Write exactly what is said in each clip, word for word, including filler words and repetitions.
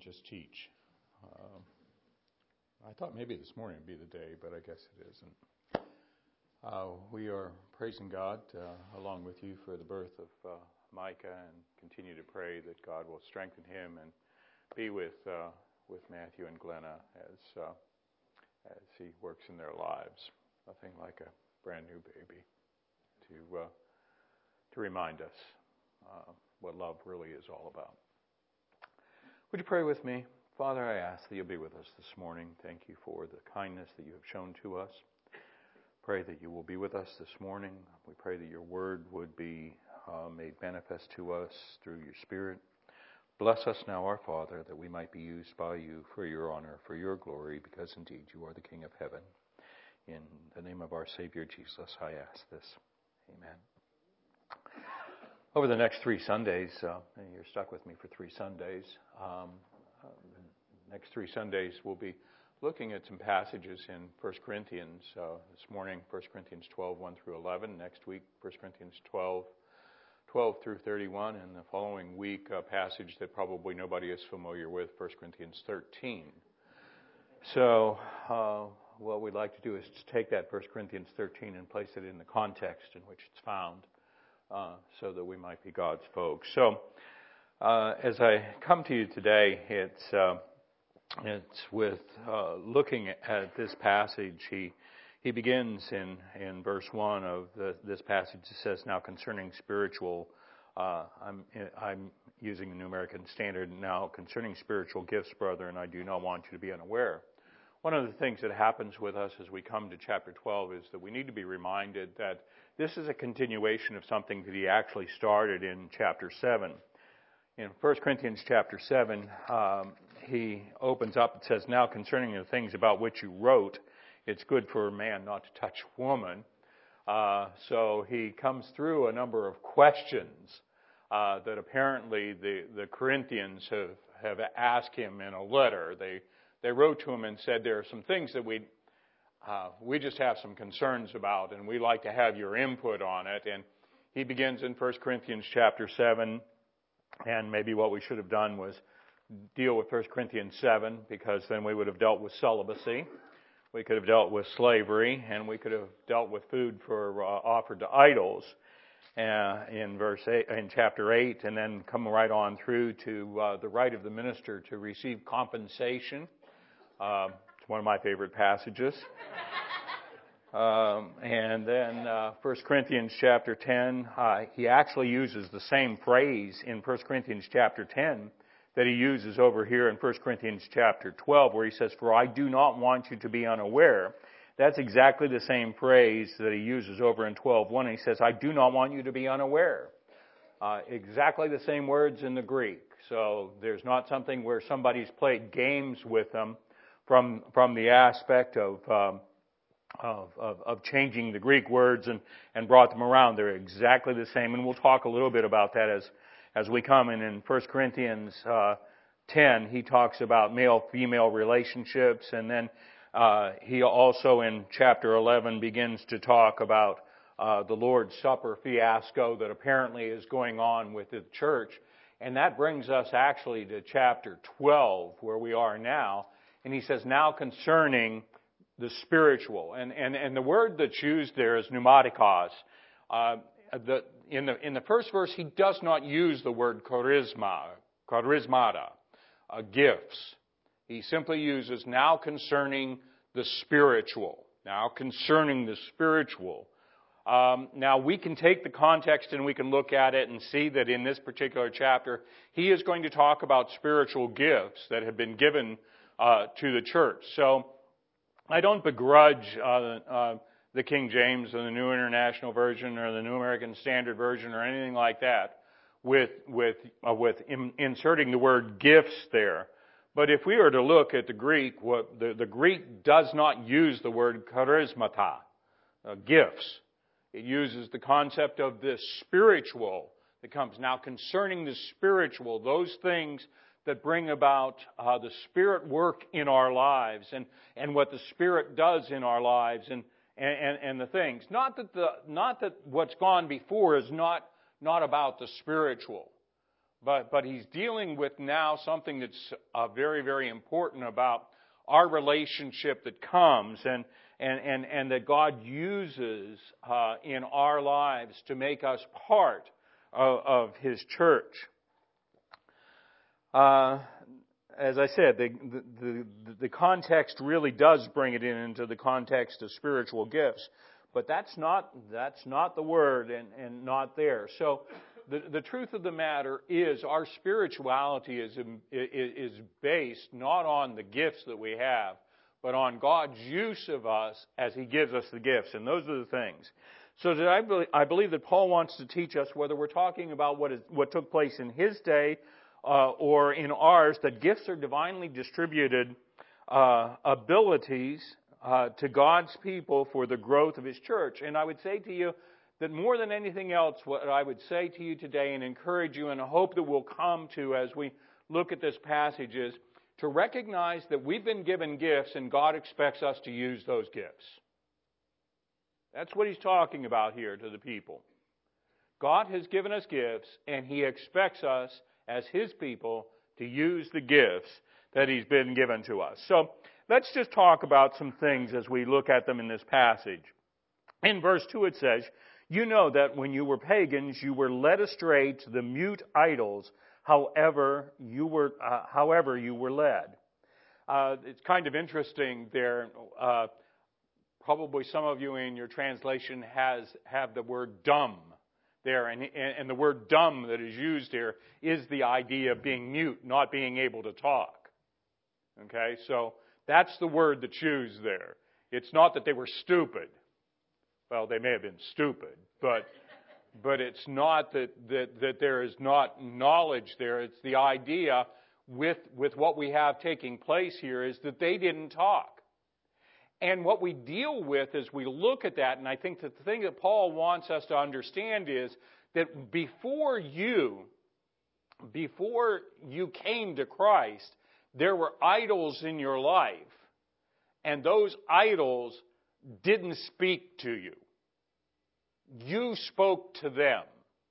just teach. Uh, I thought maybe this morning would be the day, but I guess it isn't. Uh, we are praising God uh, along with you for the birth of uh, Micah, and continue to pray that God will strengthen him and be with uh, with Matthew and Glenna as uh, as he works in their lives. Nothing like a brand new baby to uh, to remind us uh, what love really is all about. Would you pray with me? Father, I ask that you'll be with us this morning. Thank you for the kindness that you have shown to us. Pray that you will be with us this morning. We pray that your word would be uh, made manifest to us through your Spirit. Bless us now, our Father, that we might be used by you for your honor, for your glory, because indeed you are the King of heaven. In the name of our Savior Jesus, I ask this. Amen. Over the next three Sundays, uh, and you're stuck with me for three Sundays, um, uh, the next three Sundays we'll be looking at some passages in First Corinthians. Uh, this morning, First Corinthians twelve, one through eleven. Next week, First Corinthians twelve, twelve through thirty-one. And the following week, a passage that probably nobody is familiar with, First Corinthians thirteen. So uh, what we'd like to do is to take that First Corinthians thirteen and place it in the context in which it's found, uh, so that we might be God's folks. So uh, as I come to you today, it's... Uh, It's with uh, looking at this passage. He he begins in, in verse one of the, this passage. It says, "Now concerning spiritual," uh, I'm I'm using the New American Standard. "Now concerning spiritual gifts, brethren, I do not want you to be unaware." One of the things that happens with us as we come to chapter twelve is that we need to be reminded that this is a continuation of something that he actually started in chapter seven. In First Corinthians chapter seven, um, he opens up and says, "Now concerning the things about which you wrote, it's good for a man not to touch woman." Uh, so he comes through a number of questions uh, that apparently the, the Corinthians have, have asked him in a letter. They they wrote to him and said, "There are some things that we uh, we just have some concerns about, and we'd like to have your input on it." And he begins in First Corinthians chapter seven. And maybe what we should have done was deal with First Corinthians seven, because then we would have dealt with celibacy, we could have dealt with slavery, and we could have dealt with food for uh, offered to idols uh, in verse eight, in chapter eight, and then come right on through to uh, the right of the minister to receive compensation. Uh, it's one of my favorite passages. Um, and then uh, First Corinthians chapter ten, uh, he actually uses the same phrase in First Corinthians chapter ten that he uses over here in First Corinthians chapter twelve, where he says, "For I do not want you to be unaware." That's exactly the same phrase that he uses over in twelve one. He says, "I do not want you to be unaware." Uh, exactly the same words in the Greek. So there's not something where somebody's played games with them from from the aspect of... Um, Of, of, of changing the Greek words and, and brought them around. They're exactly the same, and we'll talk a little bit about that as as we come. And in First Corinthians uh, ten, he talks about male-female relationships, and then uh, he also in chapter eleven begins to talk about uh, the Lord's Supper fiasco that apparently is going on with the church. And that brings us actually to chapter twelve, where we are now. And he says, "Now concerning the spiritual," and, and, and the word that's used there is pneumatikos. Uh, the, in the in the first verse, he does not use the word charisma, charismata, uh, gifts. He simply uses "now concerning the spiritual." Now concerning the spiritual. Um, now we can take the context and we can look at it and see that in this particular chapter, he is going to talk about spiritual gifts that have been given uh, to the church. So I don't begrudge uh, uh, the King James or the New International Version or the New American Standard Version or anything like that with with uh, with in, inserting the word gifts there. But if we were to look at the Greek, what the, the Greek does not use the word charismata, uh, gifts. It uses the concept of the spiritual that comes. Now concerning the spiritual, those things that bring about uh, the Spirit work in our lives, and, and what the Spirit does in our lives, and, and, and the things. Not that the not that what's gone before is not, not about the spiritual, But, but he's dealing with now something that's uh, very, very important about our relationship that comes and, and, and, and that God uses uh, in our lives to make us part of, of His church. Uh, as I said, the, the, the, the context really does bring it in into the context of spiritual gifts. But that's not, that's not the word and, and not there. So the, the truth of the matter is our spirituality is, is based not on the gifts that we have, but on God's use of us as He gives us the gifts. And those are the things. So that I, believe, I believe that Paul wants to teach us, whether we're talking about what, is, what took place in his day uh, or in ours, that gifts are divinely distributed uh, abilities uh, to God's people for the growth of His church. And I would say to you that more than anything else, what I would say to you today and encourage you and I hope that we'll come to as we look at this passage is to recognize that we've been given gifts and God expects us to use those gifts. That's what he's talking about here to the people. God has given us gifts, and He expects us as His people to use the gifts that He's been given to us. So let's just talk about some things as we look at them in this passage. In verse two it says, "You know that when you were pagans, you were led astray to the mute idols, however you were, uh, however you were led." Uh, it's kind of interesting there. Uh, Probably some of you in your translation has have the word dumb there. And, and the word dumb that is used here is the idea of being mute, not being able to talk. Okay, so that's the word that's used there. It's not that they were stupid. Well, they may have been stupid, but but it's not that, that, that there is not knowledge there. It's the idea with, with what we have taking place here is that they didn't talk. And what we deal with as we look at that, and I think that the thing that Paul wants us to understand is that before you, before you came to Christ, there were idols in your life, and those idols didn't speak to you. You spoke to them.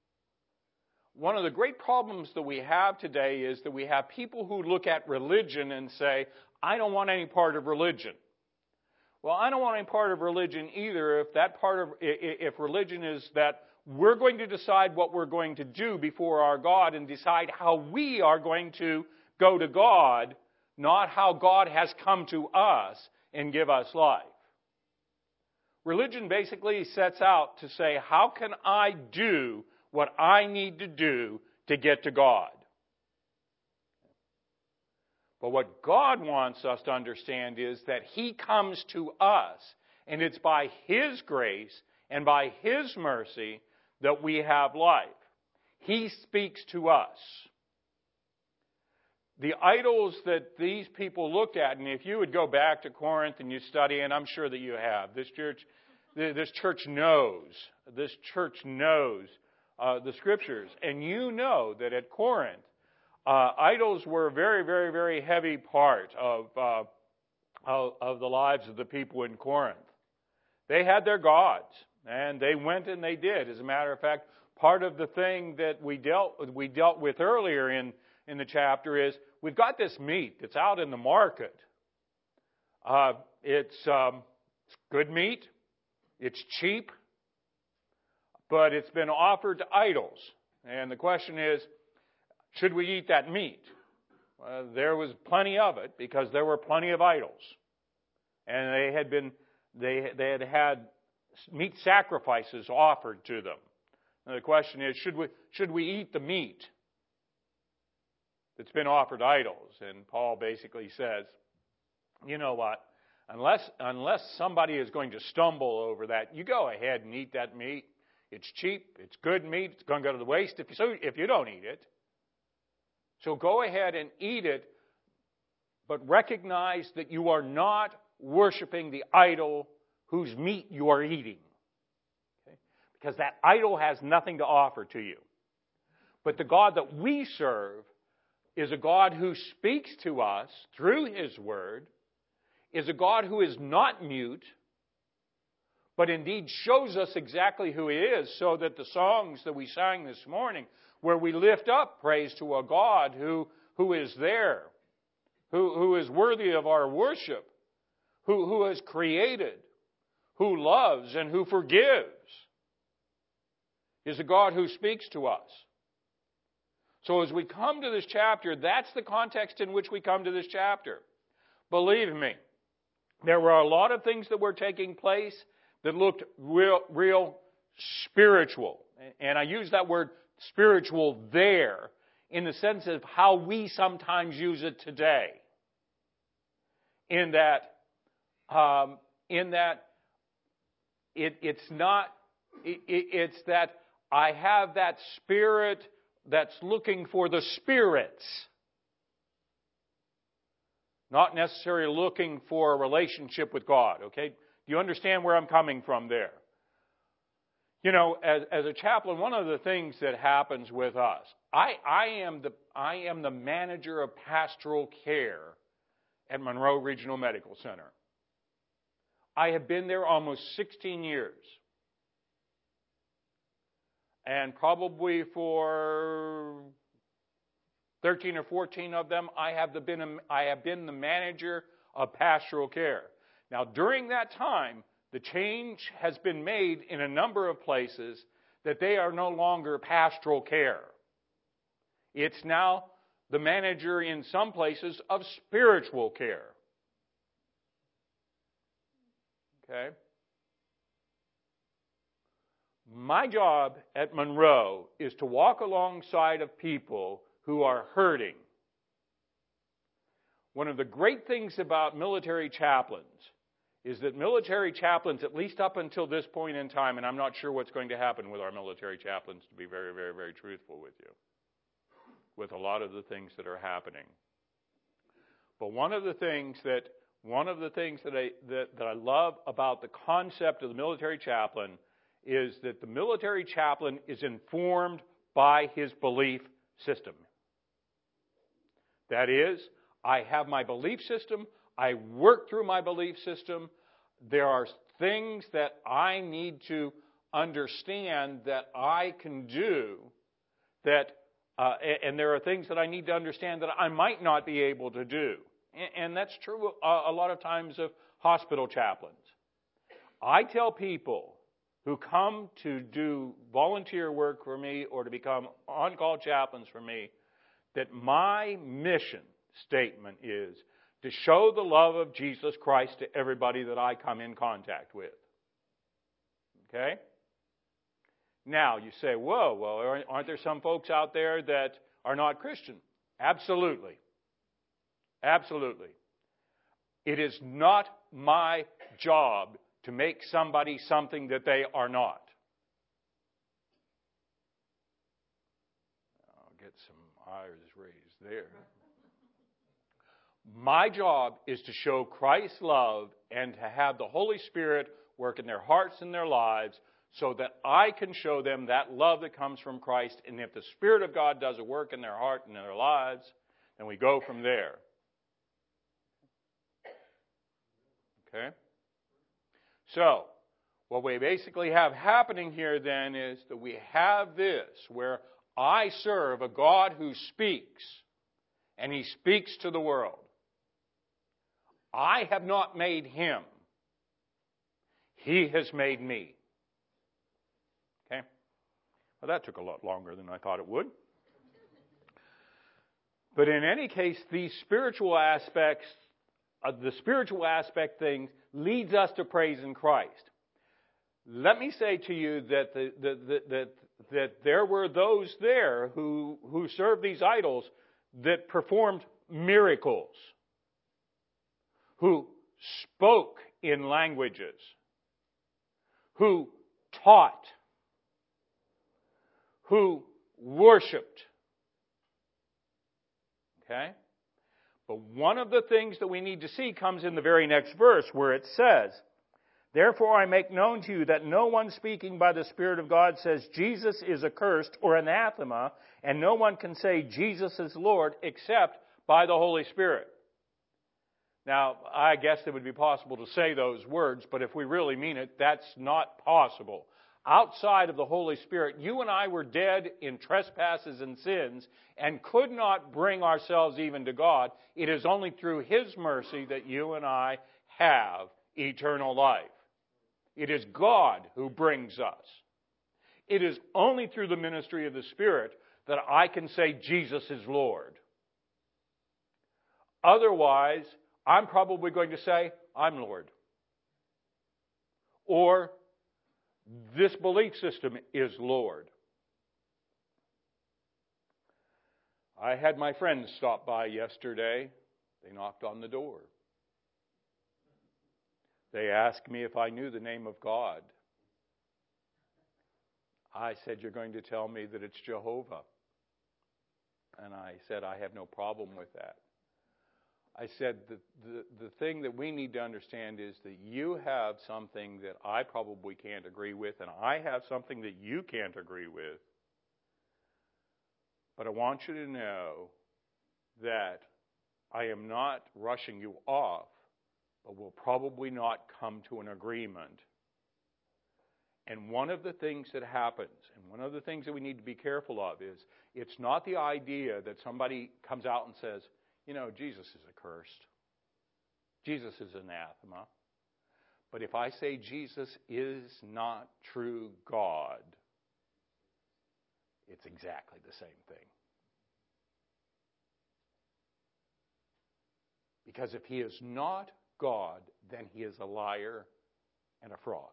One of the great problems that we have today is that we have people who look at religion and say, I don't want any part of religion. Well, I don't want any part of religion either if that part of, if religion is that we're going to decide what we're going to do before our God and decide how we are going to go to God, not how God has come to us and give us life. Religion basically sets out to say, how can I do what I need to do to get to God? But what God wants us to understand is that He comes to us, and it's by His grace and by His mercy that we have life. He speaks to us. The idols that these people looked at, and if you would go back to Corinth and you study, and I'm sure that you have, this church, this church knows, this church knows uh, the Scriptures, and you know that at Corinth, Uh, idols were a very, very, very heavy part of, uh, of of the lives of the people in Corinth. They had their gods, and they went and they did. As a matter of fact, part of the thing that we dealt we dealt with earlier in in the chapter is we've got this meat that's out in the market. Uh, it's um, it's good meat, it's cheap, but it's been offered to idols, and the question is, should we eat that meat? Well, there was plenty of it because there were plenty of idols. And they had been, they, they had had meat sacrifices offered to them. And the question is, should we, should we eat the meat that's been offered to idols? And Paul basically says, you know what? Unless, unless somebody is going to stumble over that, you go ahead and eat that meat. It's cheap. It's good meat. It's going to go to the waste if you, so if you don't eat it. So go ahead and eat it, but recognize that you are not worshiping the idol whose meat you are eating. Okay? Because that idol has nothing to offer to you. But the God that we serve is a God who speaks to us through His Word, is a God who is not mute, but indeed shows us exactly who He is, so that the songs that we sang this morning where we lift up praise to a God who, who is there, who, who is worthy of our worship, who, who has created, who loves, and who forgives, is a God who speaks to us. So as we come to this chapter, that's the context in which we come to this chapter. Believe me, there were a lot of things that were taking place that looked real, real spiritual. And I use that word spiritual there in the sense of how we sometimes use it today. In that, um, in that it, it's not, it, it's that I have that spirit that's looking for the spirits, not necessarily looking for a relationship with God, okay? Do you understand where I'm coming from there? You know, as, as a chaplain, one of the things that happens with us, I, I am the I am the manager of pastoral care at Monroe Regional Medical Center. I have been there almost sixteen years. And probably for thirteen or fourteen of them, I have, the been a, I have been the manager of pastoral care. Now, during that time, the change has been made in a number of places that they are no longer pastoral care. It's now the manager in some places of spiritual care. Okay? My job at Monroe is to walk alongside of people who are hurting. One of the great things about military chaplains is that military chaplains, at least up until this point in time, and I'm not sure what's going to happen with our military chaplains, to be very, very, very truthful with you, with a lot of the things that are happening. But one of the things that one of the things that I that, that I love about the concept of the military chaplain is that the military chaplain is informed by his belief system. That is, I have my belief system, I work through my belief system, there are things that I need to understand that I can do, that, uh, and there are things that I need to understand that I might not be able to do. And that's true a lot of times of hospital chaplains. I tell people who come to do volunteer work for me or to become on-call chaplains for me, that my mission statement is to show the love of Jesus Christ to everybody that I come in contact with. Okay? Now, you say, whoa, well, aren't there some folks out there that are not Christian? Absolutely. Absolutely. It is not my job to make somebody something that they are not. I'll get some eyes raised there. My job is to show Christ's love and to have the Holy Spirit work in their hearts and their lives so that I can show them that love that comes from Christ. And if the Spirit of God does a work in their heart and in their lives, then we go from there. Okay? So, what we basically have happening here then is that we have this, where I serve a God who speaks, and He speaks to the world. I have not made Him. He has made me. Okay? Well, that took a lot longer than I thought it would. But in any case, these spiritual aspects, uh, the spiritual aspect thing leads us to praise in Christ. Let me say to you that the, the, the, that that there were those there who who served these idols that performed miracles, who spoke in languages, who taught, who worshipped. Okay? But one of the things that we need to see comes in the very next verse where it says, "Therefore I make known to you that no one speaking by the Spirit of God says Jesus is accursed or anathema, and no one can say Jesus is Lord except by the Holy Spirit." Now, I guess it would be possible to say those words, but if we really mean it, that's not possible. outside of the Holy Spirit, you and I were dead in trespasses and sins and could not bring ourselves even to God. It is only through His mercy that you and I have eternal life. It is God who brings us. It is only through the ministry of the Spirit that I can say Jesus is Lord. Otherwise, I'm probably going to say, I'm Lord. Or, this belief system is Lord. I had my friends stop by yesterday. They knocked on the door. They asked me if I knew the name of God. I said, you're going to tell me that it's Jehovah. And I said, I have no problem with that. I said, the, the, the thing that we need to understand is that you have something that I probably can't agree with, and I have something that you can't agree with. But I want you to know that I am not rushing you off, but will probably not come to an agreement. And one of the things that happens, and one of the things that we need to be careful of is, it's not the idea that somebody comes out and says, you know, Jesus is accursed. Jesus is anathema. But if I say Jesus is not true God, it's exactly the same thing. Because if He is not God, then He is a liar and a fraud.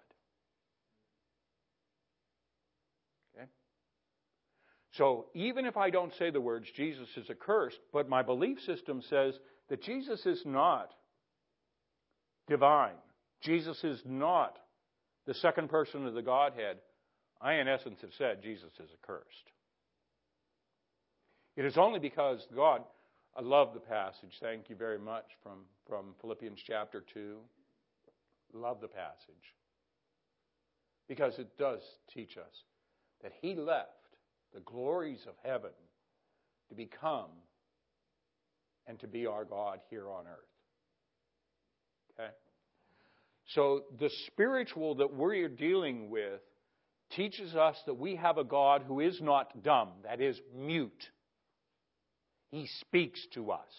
Okay? So even if I don't say the words Jesus is accursed, but my belief system says that Jesus is not divine, Jesus is not the second person of the Godhead, I in essence have said Jesus is accursed. It is only because God, I love the passage, thank you very much, from, from Philippians chapter two. Love the passage. Because it does teach us that He left the glories of heaven to become and to be our God here on earth. Okay? So the spiritual that we're dealing with teaches us that we have a God who is not dumb, that is, mute. He speaks to us.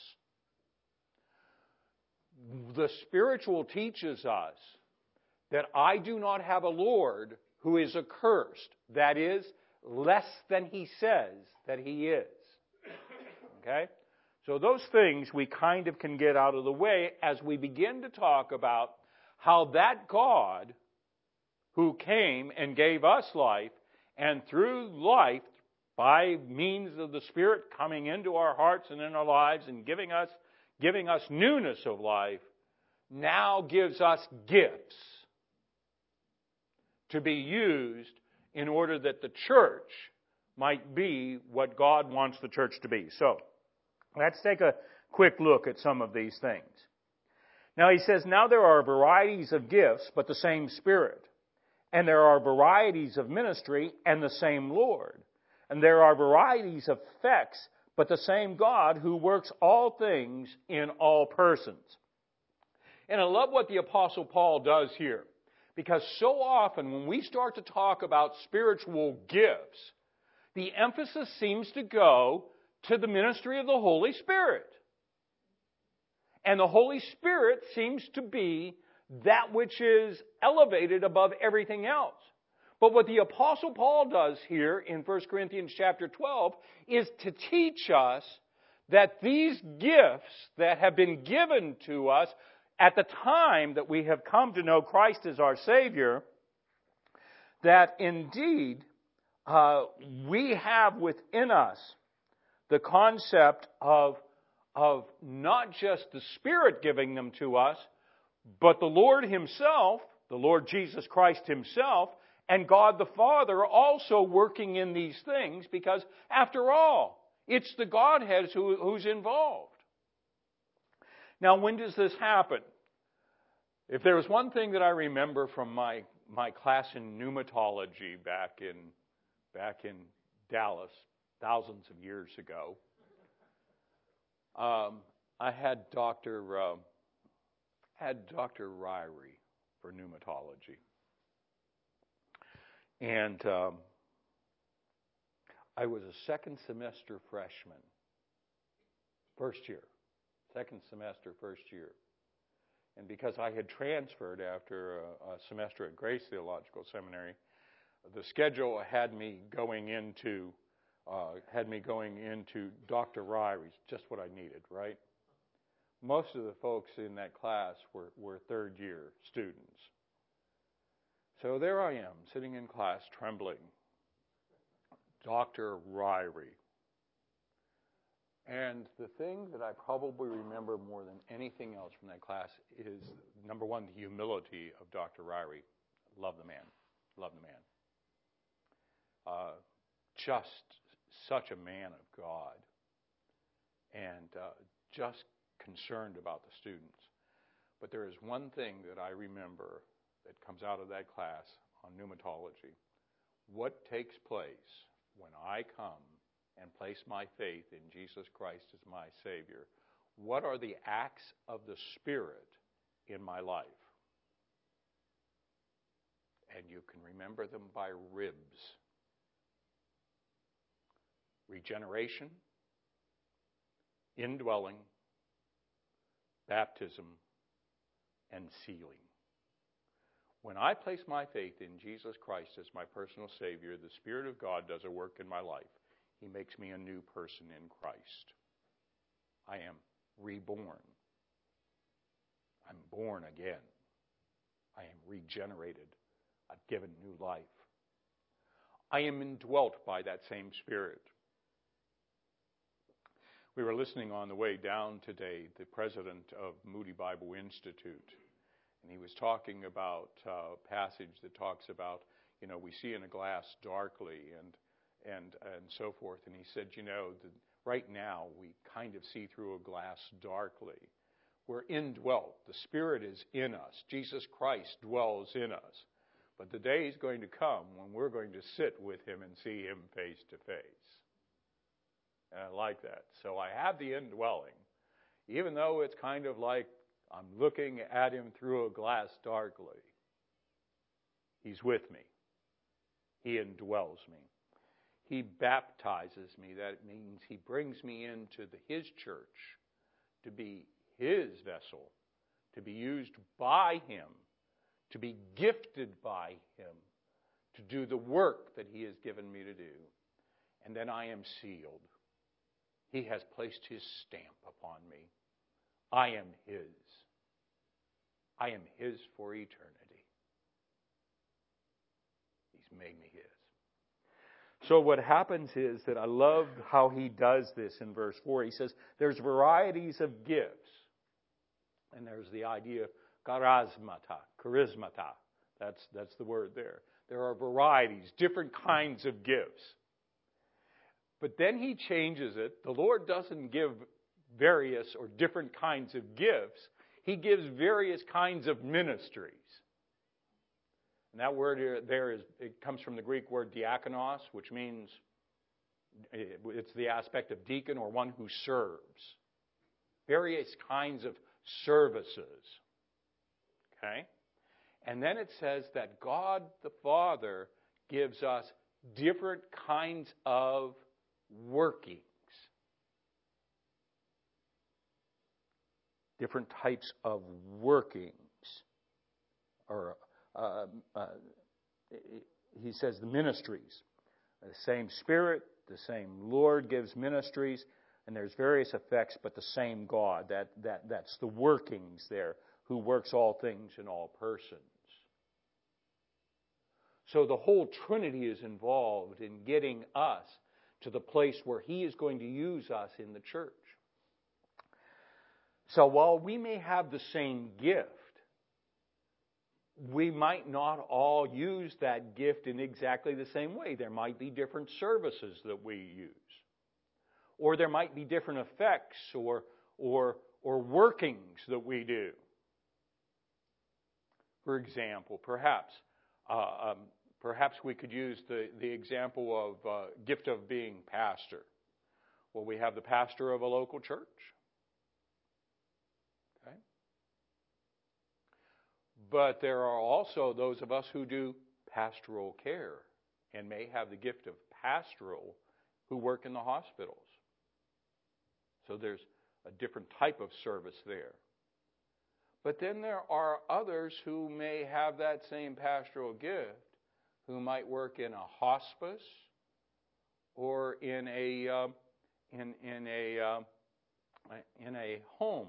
The spiritual teaches us that I do not have a Lord who is accursed, that is, less than He says that He is. Okay? So those things we kind of can get out of the way as we begin to talk about how that God who came and gave us life, and through life, by means of the Spirit coming into our hearts and in our lives and giving us, giving us newness of life, now gives us gifts to be used in order that the church might be what God wants the church to be. So, let's take a quick look at some of these things. Now he says, now there are varieties of gifts, but the same Spirit. And there are varieties of ministry and the same Lord. And there are varieties of effects, but the same God who works all things in all persons. And I love what the Apostle Paul does here. Because so often when we start to talk about spiritual gifts, the emphasis seems to go to the ministry of the Holy Spirit. And the Holy Spirit seems to be that which is elevated above everything else. But what the Apostle Paul does here in First Corinthians chapter twelve is to teach us that these gifts that have been given to us at the time that we have come to know Christ as our Savior, that indeed uh, we have within us the concept of, of not just the Spirit giving them to us, but the Lord Himself, the Lord Jesus Christ Himself, and God the Father also working in these things, because after all, it's the Godhead who, who's involved. Now, when does this happen? If there was one thing that I remember from my, my class in pneumatology back in, back in Dallas, thousands of years ago, um, I had Doctor Uh, had Doctor Ryrie for pneumatology. And um, I was a second semester freshman, first year, second semester, first year. And because I had transferred after a, a semester at Grace Theological Seminary, the schedule had me going into uh, had me going into Doctor Ryrie's, just what I needed, right? Most of the folks in that class were, were third year students. So there I am, sitting in class, trembling. Doctor Ryrie. And the thing that I probably remember more than anything else from that class is, number one, the humility of Doctor Ryrie. Love the man. Love the man. Uh, just such a man of God. And uh, just concerned about the students. But there is one thing that I remember that comes out of that class on pneumatology. What takes place when I come and place my faith in Jesus Christ as my Savior? What are the acts of the Spirit in my life? And you can remember them by ribs. Regeneration, indwelling, baptism, and sealing. When I place my faith in Jesus Christ as my personal Savior, the Spirit of God does a work in my life. He makes me a new person in Christ. I am reborn. I'm born again. I am regenerated. I've given new life. I am indwelt by that same Spirit. We were listening on the way down today, the president of Moody Bible Institute, and he was talking about uh, a passage that talks about, you know, we see in a glass darkly and and and so forth. And he said, you know, the, right now we kind of see through a glass darkly. We're indwelt. The Spirit is in us. Jesus Christ dwells in us. But the day is going to come when we're going to sit with Him and see Him face to face. And I like that. So I have the indwelling, even though it's kind of like I'm looking at Him through a glass darkly. He's with me. He indwells me. He baptizes me. That means He brings me into the, His church to be His vessel, to be used by Him, to be gifted by Him, to do the work that He has given me to do. And then I am sealed. He has placed His stamp upon me. I am His. I am His for eternity. He's made me His. So what happens is that I love how he does this in verse four. He says, there's varieties of gifts. And there's the idea of charismata, charismata. That's, that's the word there. There are varieties, different kinds of gifts. But then he changes it. The Lord doesn't give various or different kinds of gifts. He gives various kinds of ministries. And that word there is, it comes from the Greek word diakonos, which means it's the aspect of deacon or one who serves. Various kinds of services. Okay? And then it says that God the Father gives us different kinds of workings. Different types of workings. Or, uh, uh, he says the ministries. The same Spirit, the same Lord gives ministries, and there's various effects, but the same God. That, that, that's the workings there, who works all things in all persons. So the whole Trinity is involved in getting us to the place where He is going to use us in the church. So while we may have the same gift, we might not all use that gift in exactly the same way. There might be different services that we use. Or there might be different effects or, or, or workings that we do. For example, perhaps uh, um, perhaps we could use the, the example of uh, gift of being pastor. Well, we have the pastor of a local church. Okay. But there are also those of us who do pastoral care and may have the gift of pastoral who work in the hospitals. So there's a different type of service there. But then there are others who may have that same pastoral gift, who might work in a hospice or in a uh, in in a uh, in a home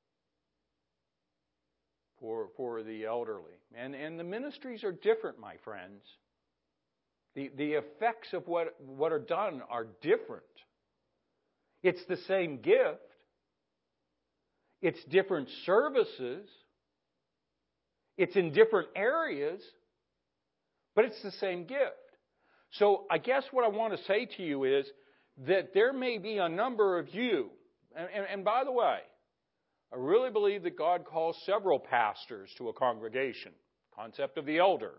for for the elderly. And and the ministries are different, my friends. The the effects of what what are done are different. It's the same gift. It's different services. It's in different areas, but it's the same gift. So I guess what I want to say to you is that there may be a number of you, and, and, and by the way, I really believe that God calls several pastors to a congregation. Concept of the elder.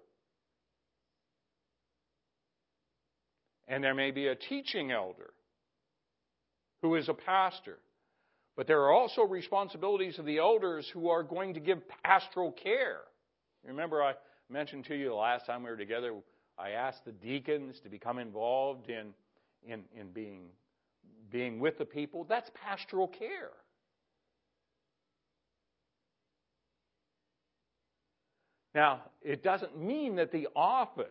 And there may be a teaching elder who is a pastor. But there are also responsibilities of the elders who are going to give pastoral care. Remember, I mentioned to you the last time we were together, I asked the deacons to become involved in, in, in being, being with the people. That's pastoral care. Now, it doesn't mean that the office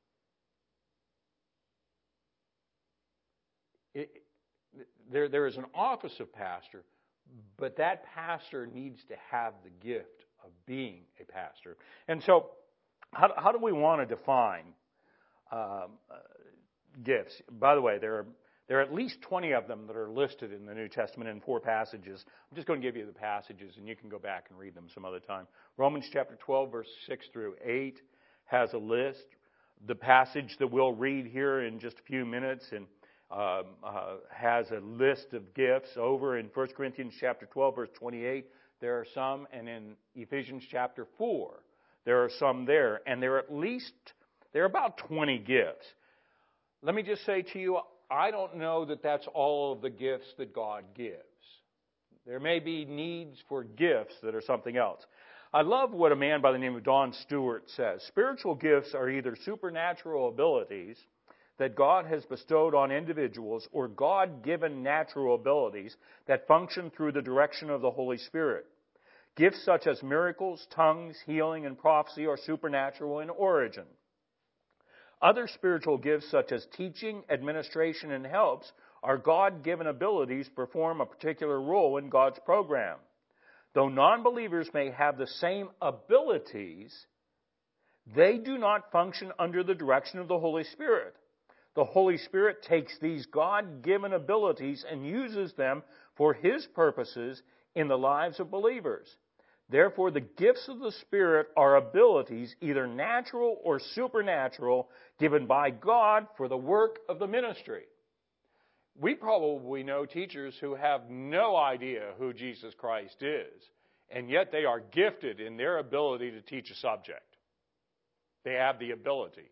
it, there, there is an office of pastor, but that pastor needs to have the gift of being a pastor. And so, how, how do we want to define um, uh, gifts? By the way, there are there are at least twenty of them that are listed in the New Testament in four passages. I'm just going to give you the passages, and you can go back and read them some other time. Romans chapter twelve, verse six through eight has a list. The passage that we'll read here in just a few minutes and Um, uh, has a list of gifts. Over in First Corinthians chapter twelve, verse twenty-eight, there are some, and in Ephesians chapter four, there are some there, and there are at least, there are about twenty gifts. Let me just say to you, I don't know that that's all of the gifts that God gives. There may be needs for gifts that are something else. I love what a man by the name of Don Stewart says. Spiritual gifts are either supernatural abilities that God has bestowed on individuals or God-given natural abilities that function through the direction of the Holy Spirit. Gifts such as miracles, tongues, healing, and prophecy are supernatural in origin. Other spiritual gifts such as teaching, administration, and helps are God-given abilities to perform a particular role in God's program. Though non-believers may have the same abilities, they do not function under the direction of the Holy Spirit. The Holy Spirit takes these God-given abilities and uses them for His purposes in the lives of believers. Therefore, the gifts of the Spirit are abilities, either natural or supernatural, given by God for the work of the ministry. We probably know teachers who have no idea who Jesus Christ is, and yet they are gifted in their ability to teach a subject. They have the ability.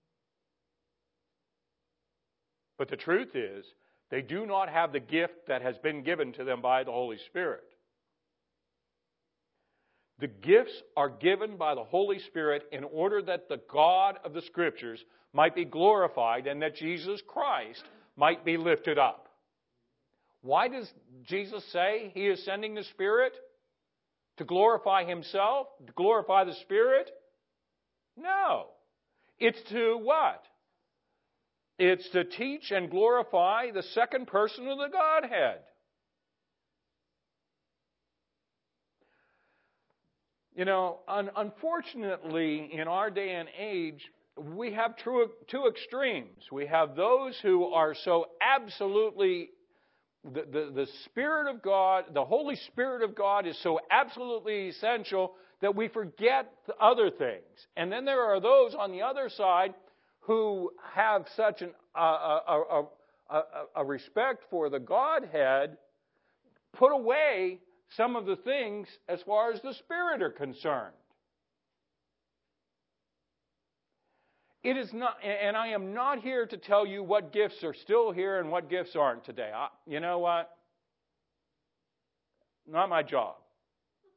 But the truth is, they do not have the gift that has been given to them by the Holy Spirit. The gifts are given by the Holy Spirit in order that the God of the Scriptures might be glorified and that Jesus Christ might be lifted up. Why does Jesus say He is sending the Spirit? To glorify Himself? To glorify the Spirit? No. It's to what? It's to teach and glorify the second person of the Godhead. You know, un- unfortunately, in our day and age, we have two, two extremes. We have those who are so absolutely, the, the, the Spirit of God, the Holy Spirit of God is so absolutely essential that we forget the other things. And then there are those on the other side who have such an, uh, a, a, a, a respect for the Godhead, put away some of the things as far as the Spirit are concerned. It is not, and I am not here to tell you what gifts are still here and what gifts aren't today. I, you know what? Not my job.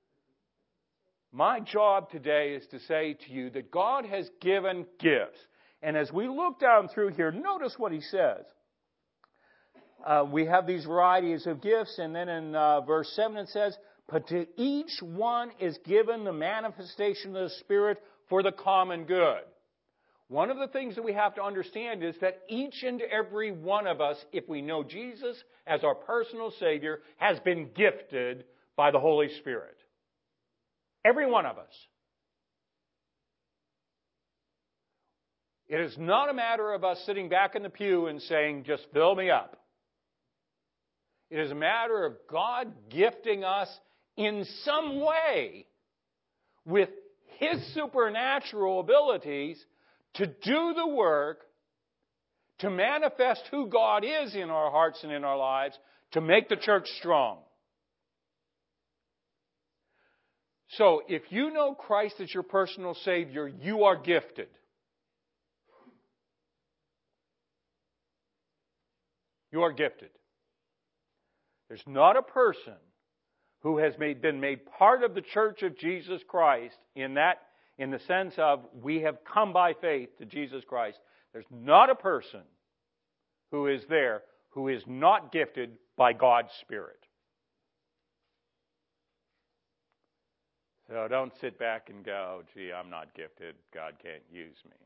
My job today is to say to you that God has given gifts. And as we look down through here, notice what he says. Uh, we have these varieties of gifts, and then in uh, verse seven it says, but to each one is given the manifestation of the Spirit for the common good. One of the things that we have to understand is that each and every one of us, if we know Jesus as our personal Savior, has been gifted by the Holy Spirit. Every one of us. It is not a matter of us sitting back in the pew and saying, just fill me up. It is a matter of God gifting us in some way with His supernatural abilities to do the work, to manifest who God is in our hearts and in our lives, to make the church strong. So, if you know Christ as your personal Savior, you are gifted. You are gifted. There's not a person who has made, been made part of the church of Jesus Christ in that, in the sense of we have come by faith to Jesus Christ. There's not a person who is there who is not gifted by God's Spirit. So don't sit back and go, gee, I'm not gifted. God can't use me.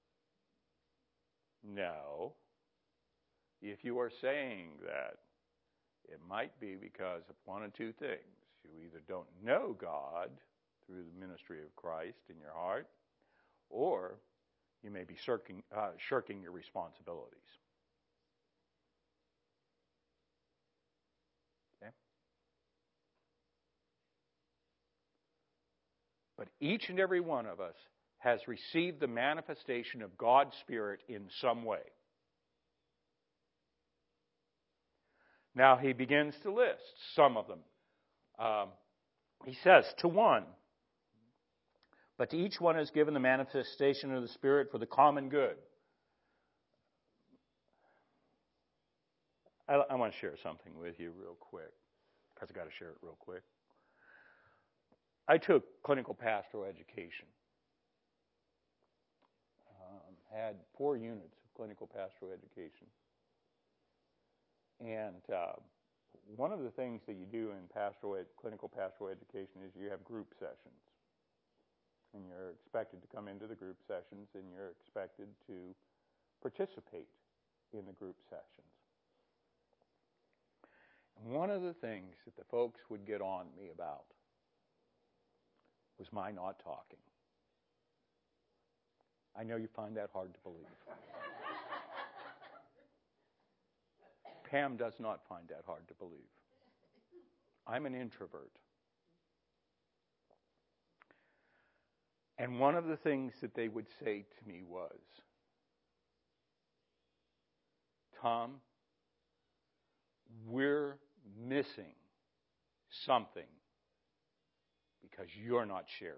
No. If you are saying that, it might be because of one of two things. You either don't know God through the ministry of Christ in your heart, or you may be shirking, uh, shirking your responsibilities. Okay? But each and every one of us has received the manifestation of God's Spirit in some way. Now he begins to list some of them. Um, he says, to one, but to each one is given the manifestation of the Spirit for the common good. I, I want to share something with you real quick, because I've got to share it real quick. I took clinical pastoral education. Um, had four units of clinical pastoral education. And uh, one of the things that you do in pastoral ed, clinical pastoral education is you have group sessions. And you're expected to come into the group sessions, and you're expected to participate in the group sessions. And one of the things that the folks would get on me about was my not talking. I know you find that hard to believe. Pam does not find that hard to believe. I'm an introvert. And one of the things that they would say to me was, Tom, we're missing something because you're not sharing.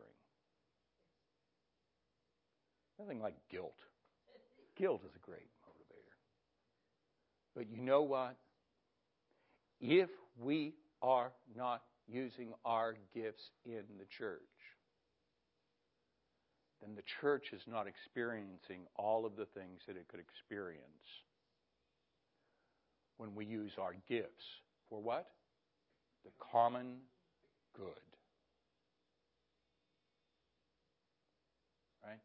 Nothing like guilt. Guilt is a great motivator. But you know what? If we are not using our gifts in the church, then the church is not experiencing all of the things that it could experience when we use our gifts for what? The common good. Right?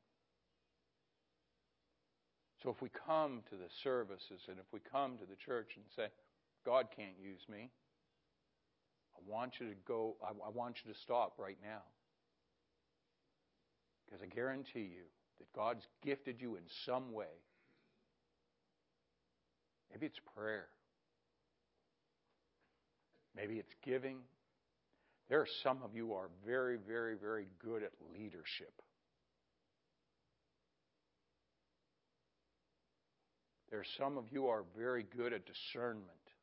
So if we come to the services and if we come to the church and say, God can't use me, I want you to go, I, I want you to stop right now. Because I guarantee you that God's gifted you in some way. Maybe it's prayer. Maybe it's giving. There are some of you who are very, very, very good at leadership. There are some of you who are very good at discernment.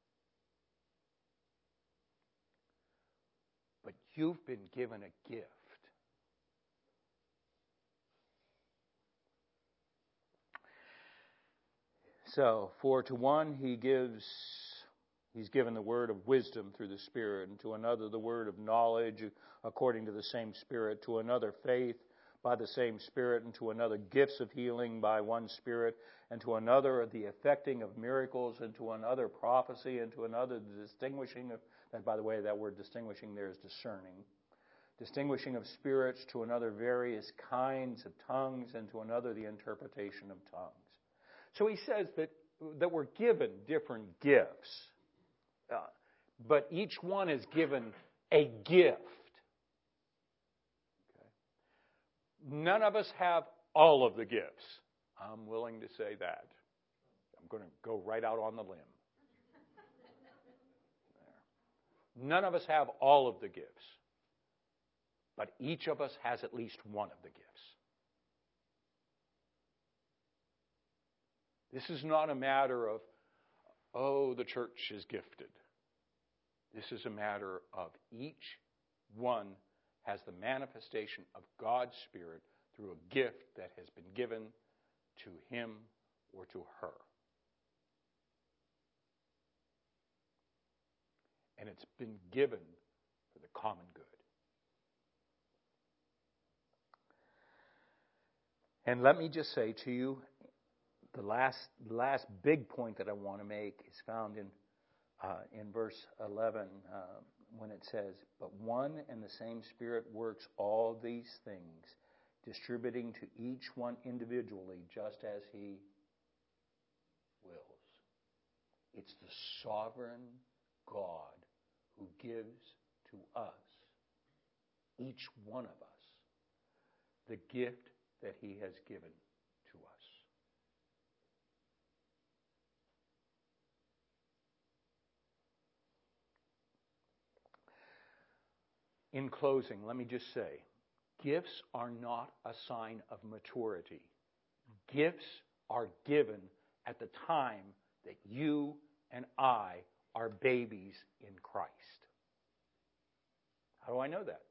But you've been given a gift. So, for to one he gives, he's given the word of wisdom through the Spirit, and to another the word of knowledge according to the same Spirit, to another faith by the same Spirit, and to another gifts of healing by one Spirit, and to another the effecting of miracles, and to another prophecy, and to another the distinguishing of, that by the way, that word distinguishing there is discerning, distinguishing of spirits, to another various kinds of tongues, and to another the interpretation of tongues. So he says that, that we're given different gifts, uh, but each one is given a gift. None of us have all of the gifts. I'm willing to say that. I'm going to go right out on the limb. There. None of us have all of the gifts. But each of us has at least one of the gifts. This is not a matter of, oh, the church is gifted. This is a matter of each one has the manifestation of God's Spirit through a gift that has been given to him or to her. And it's been given for the common good. And let me just say to you, the last last big point that I want to make is found in uh, in verse eleven, uh, when it says, "But one and the same Spirit works all these things, distributing to each one individually, just as He wills." It's the sovereign God who gives to us, each one of us, the gift that He has given to us. In closing, let me just say, gifts are not a sign of maturity. Gifts are given at the time that you and I are babies in Christ. How do I know that?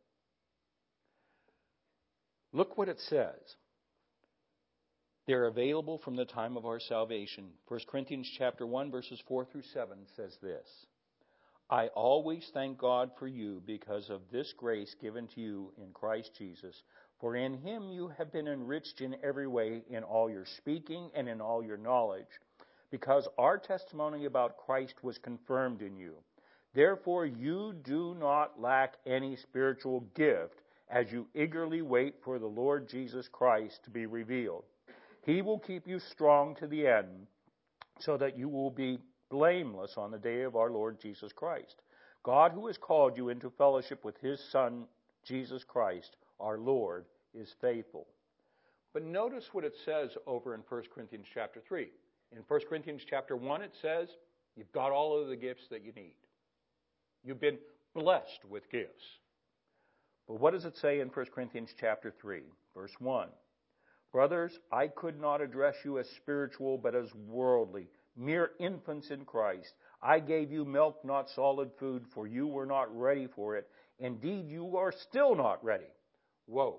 Look what it says. They're available from the time of our salvation. First Corinthians chapter one, verses four through seven says this. "I always thank God for you because of this grace given to you in Christ Jesus. For in Him you have been enriched in every way, in all your speaking and in all your knowledge, because our testimony about Christ was confirmed in you. Therefore you do not lack any spiritual gift as you eagerly wait for the Lord Jesus Christ to be revealed. He will keep you strong to the end, so that you will be blameless on the day of our Lord Jesus Christ. God, who has called you into fellowship with His Son, Jesus Christ, our Lord, is faithful." But notice what it says over in First Corinthians chapter three. In First Corinthians chapter one, it says, you've got all of the gifts that you need. You've been blessed with gifts. But what does it say in First Corinthians chapter three, verse one? "Brothers, I could not address you as spiritual, but as worldly, mere infants in Christ. I gave you milk, not solid food, for you were not ready for it. Indeed, you are still not ready." Whoa.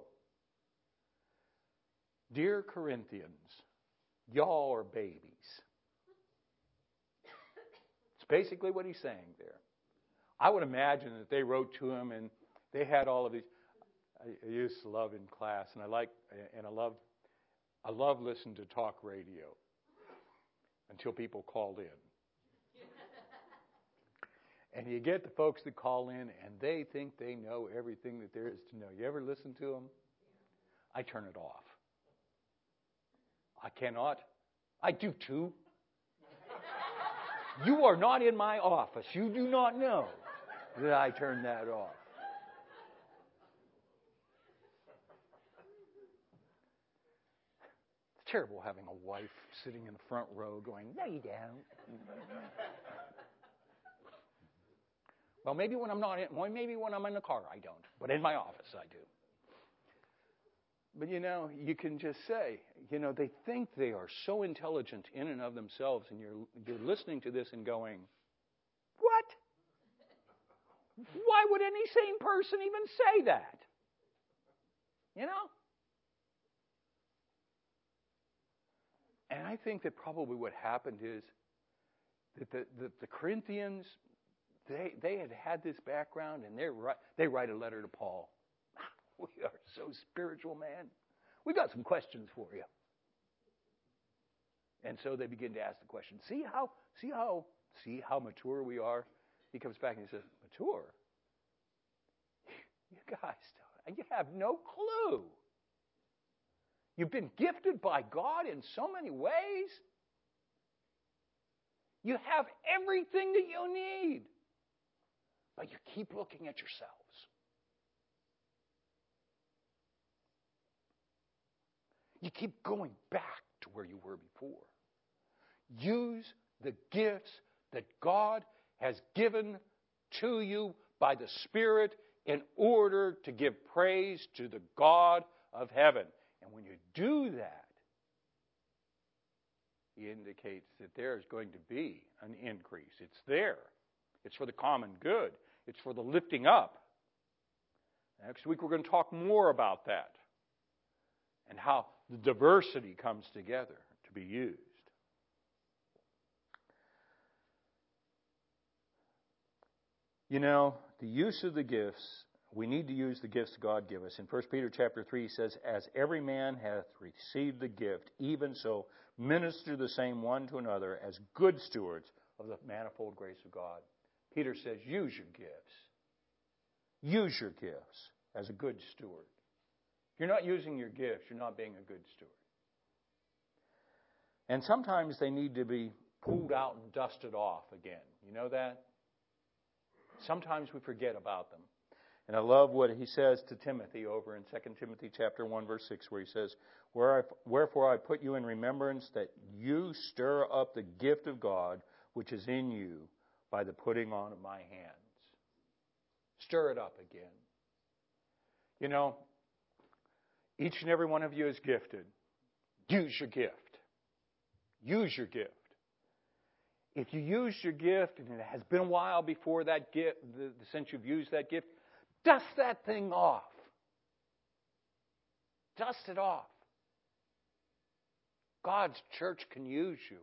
Dear Corinthians, y'all are babies. It's basically what he's saying there. I would imagine that they wrote to him and they had all of these. I used to love in class, and I like, and I love, I love listening to talk radio until people called in. And you get the folks that call in, and they think they know everything that there is to know. You ever listen to them? I turn it off. I cannot. I do too. You are not in my office. You do not know that I turn that off. It's terrible having a wife sitting in the front row going, "No, you don't." Well, maybe when I'm not in, well, maybe when I'm in the car, I don't. But in my office, I do. But, you know, you can just say, you know, they think they are so intelligent in and of themselves, and you're you're listening to this and going, what? Why would any sane person even say that? You know? And I think that probably what happened is that the, the, the Corinthians, they they had had this background, and they they write a letter to Paul. We are so spiritual, man. we got some questions for you. And so they begin to ask the question. See how, see how, see how mature we are? He comes back and he says, mature? You guys, you have no clue. You've been gifted by God in so many ways. You have everything that you need. But you keep looking at yourselves. You keep going back to where you were before. Use the gifts that God has given to you by the Spirit in order to give praise to the God of heaven. And when you do that, He indicates that there is going to be an increase. It's there. It's for the common good. It's for the lifting up. Next week we're going to talk more about that and how the diversity comes together to be used. You know, the use of the gifts, we need to use the gifts God give us. In First Peter chapter three, he says, as every man hath received the gift, even so minister the same one to another as good stewards of the manifold grace of God. Peter says, use your gifts. Use your gifts as a good steward. If you're not using your gifts, you're not being a good steward. And sometimes they need to be pulled out and dusted off again. You know that? Sometimes we forget about them. And I love what he says to Timothy over in Second Timothy chapter one, verse six, where he says, wherefore I put you in remembrance that you stir up the gift of God which is in you by the putting on of my hands. Stir it up again. You know, each and every one of you is gifted. Use your gift. Use your gift. If you use your gift, and it has been a while before that gift, the, since you've used that gift, dust that thing off. Dust it off. God's church can use you.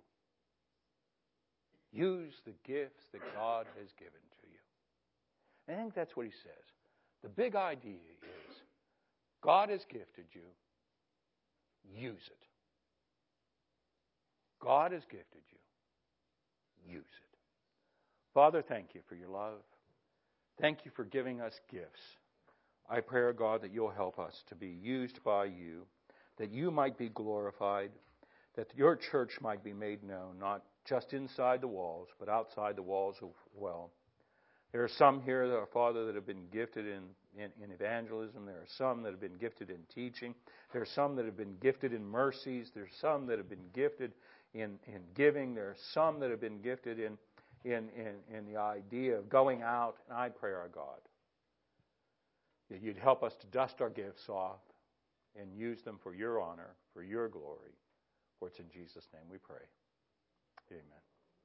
Use the gifts that God has given to you. I think that's what he says. The big idea is, God has gifted you. Use it. God has gifted you. Use it. Father, thank you for your love. Thank you for giving us gifts. I pray, God, that you'll help us to be used by you, that you might be glorified, that your church might be made known, not just inside the walls, but outside the walls as well. There are some here, that are, Father, that have been gifted in, in, in evangelism. There are some that have been gifted in teaching. There are some that have been gifted in mercies. There are some that have been gifted in, in giving. There are some that have been gifted in, in, in, in the idea of going out. And I pray, our God, that you'd help us to dust our gifts off and use them for your honor, for your glory. For it's in Jesus' name we pray. Amen.